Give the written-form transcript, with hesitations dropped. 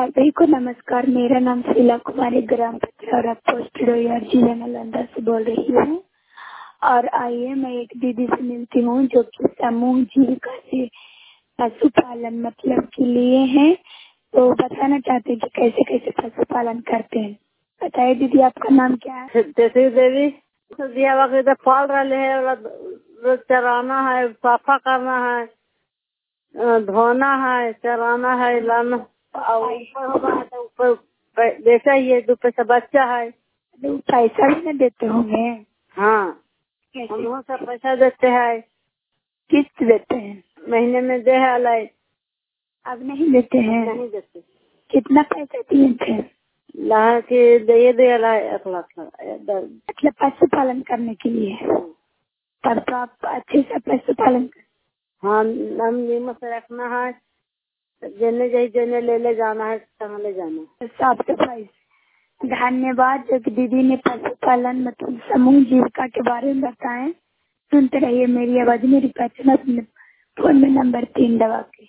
सभी को नमस्कार। मेरा नाम शीला कुमारी, ग्राम पचौरा, पोस्ट रोयर, जिला नालंदा से बोल रही हूँ। और आइए मैं एक दीदी से मिलती हूँ जो कि समूह जीविका से पशुपालन मतलब के लिए है, तो बताना चाहते हैं कि कैसे कैसे पशुपालन करते हैं। बताइए दीदी, आपका नाम क्या है? जैसे देवी दिया वक्त पाल रहे हैं, रोज चराना है, साफा करना है, धोना है, चराना है, लाना और ऊपर होगा है तो ऊपर बेचा ही है, 2 पैसा बच्चा है। तो पैसा भी न देते होंगे? हाँ, हम लोग सब पैसा देते हैं। किस्त देते हैं? महीने में दे है। अब नहीं देते हैं? नहीं देते। कितना पैसा दिए थे? ला के दे 1 लाख मतलब पशुपालन करने के लिए। तब तो आप अच्छे से पशुपालन हाँ, हम नीमत से रखना है, जेने ले जाना है, ले जाना है, साफ सफाई। धन्यवाद जो कि दीदी ने पशुपालन मतलब समूह जीविका के बारे में बताएं। सुनते रहिए मेरी आवाज। मेरी पहचान फोन में नंबर 3 दबा के।